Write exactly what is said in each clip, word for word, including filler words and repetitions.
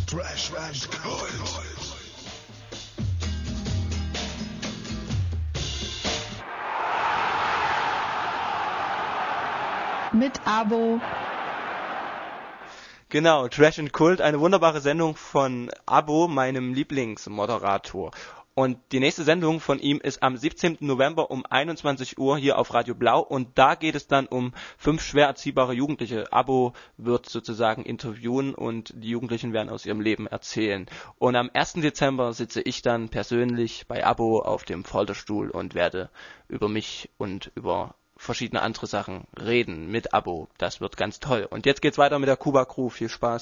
Trash and Kult. Mit Abo. Genau, Trash and Kult, eine wunderbare Sendung von Abo, meinem Lieblingsmoderator. Und die nächste Sendung von ihm ist am siebzehnten November um einundzwanzig Uhr hier auf Radio Blau. Und da geht es dann um fünf schwer erziehbare Jugendliche. Abo wird sozusagen interviewen und die Jugendlichen werden aus ihrem Leben erzählen. Und am ersten Dezember sitze ich dann persönlich bei Abo auf dem Folterstuhl und werde über mich und über verschiedene andere Sachen reden mit Abo. Das wird ganz toll. Und jetzt geht's weiter mit der Kuba Crew. Viel Spaß.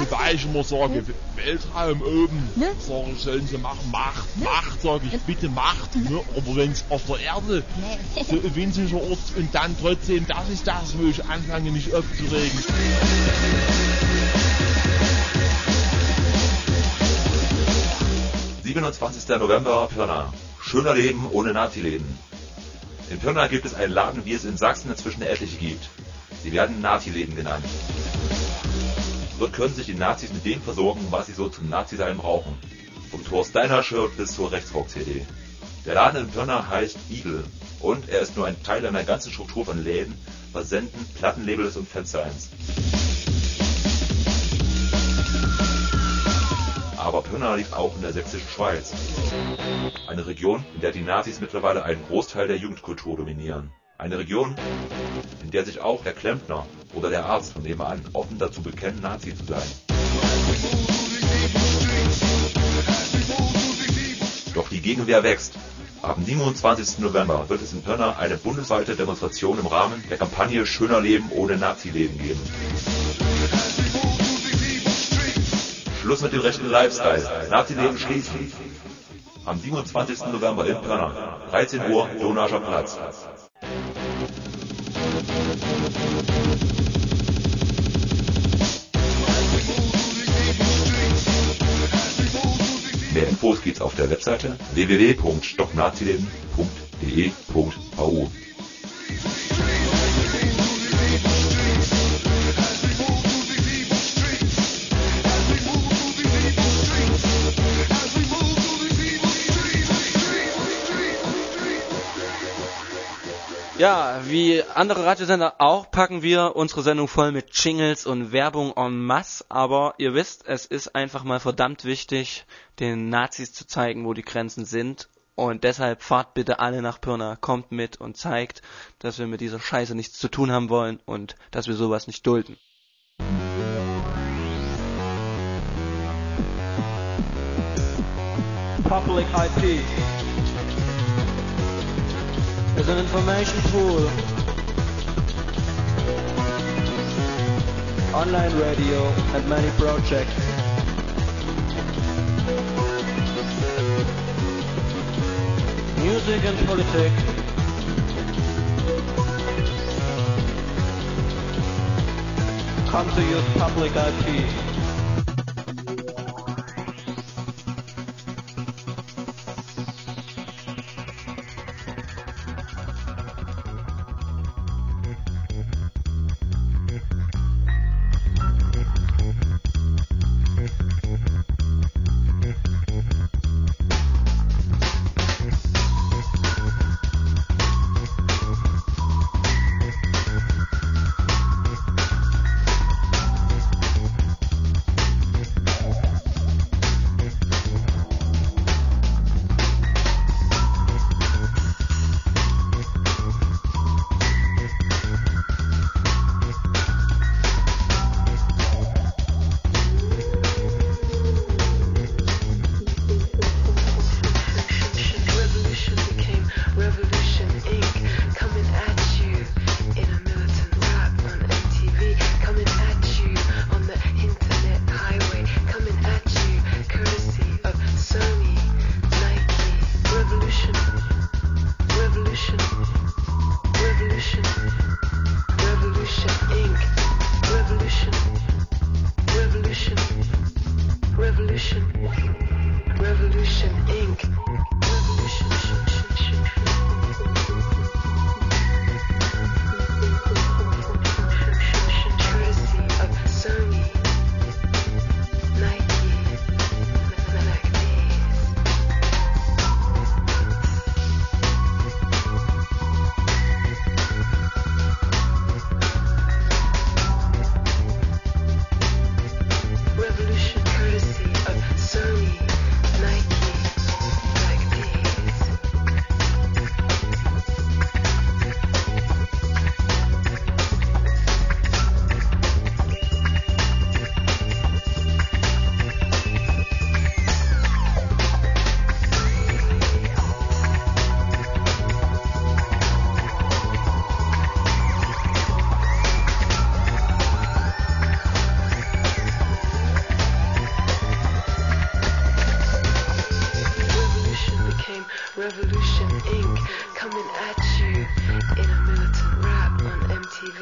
wobei ich immer sage, Weltraum oben, Ne? sage ich, sollen sie machen, Macht, Ne? Macht, sage ich, bitte Macht, ne? Aber wenn es auf der Erde Nee. so ein winziger Ort und dann trotzdem, das ist das, wo ich anfange, mich aufzuregen. siebenundzwanzigster November, Pirna. Schöner Leben ohne Nazi-Läden. In Pirna gibt es einen Laden, wie es in Sachsen inzwischen etliche gibt. Sie werden Nazi-Läden genannt. Dort können sich die Nazis mit dem versorgen, was sie so zum Nazi-Sein brauchen. Vom Thor Steiner-Shirt bis zur Rechtsrock-C D. Der Laden in Pirna heißt Igel und er ist nur ein Teil einer ganzen Struktur von Läden, Versenden, Plattenlabels und Fansigns. Aber Pirna liegt auch in der sächsischen Schweiz. Eine Region, in der die Nazis mittlerweile einen Großteil der Jugendkultur dominieren. Eine Region, in der sich auch der Klempner oder der Arzt von nebenan offen dazu bekennen, Nazi zu sein. Doch die Gegenwehr wächst. Am siebenundzwanzigsten November wird es in Pirna eine bundesweite Demonstration im Rahmen der Kampagne Schöner Leben ohne Nazi-Leben geben. Schluss mit dem rechten Lifestyle. Nazi-Leben schließen. Am siebenundzwanzigsten November in Pirna. dreizehn Uhr, Donauescher Platz. Mehr Infos gibt's auf der Webseite w w w punkt stopp nazileben punkt d e punkt v u. Ja, wie andere Radiosender auch, packen wir unsere Sendung voll mit Jingles und Werbung en masse, aber ihr wisst, es ist einfach mal verdammt wichtig, den Nazis zu zeigen, wo die Grenzen sind, und deshalb fahrt bitte alle nach Pirna, kommt mit und zeigt, dass wir mit dieser Scheiße nichts zu tun haben wollen und dass wir sowas nicht dulden. Public I P is an information pool, online radio and many projects. Music and politics. Come to use public I P.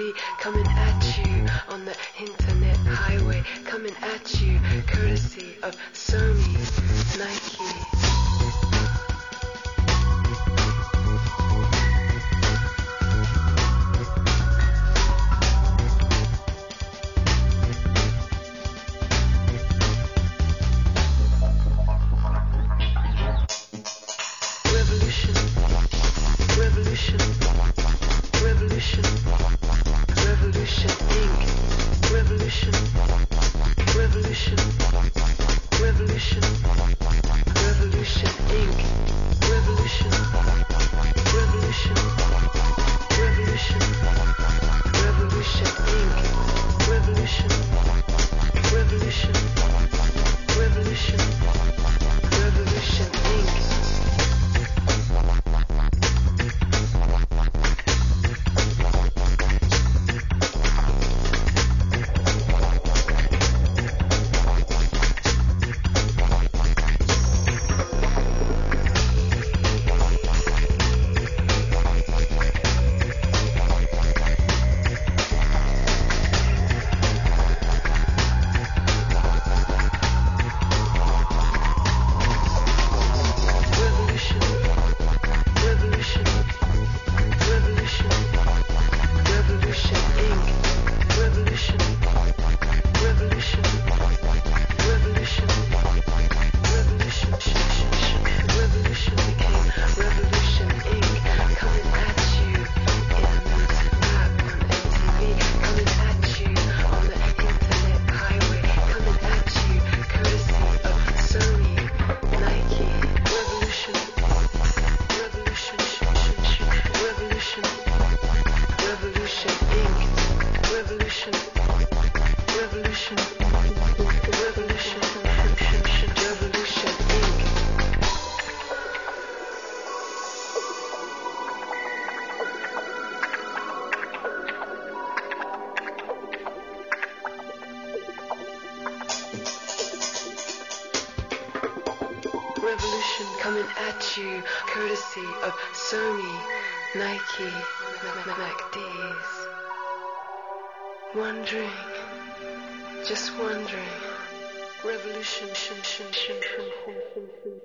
V coming at you on the internet highway, coming at you courtesy of Sony, Nike. Coming at you, courtesy of Sony, Nike, MacD's. Wondering, just wondering, revolution, shim, shim, shim, shim, shim, shim, shim.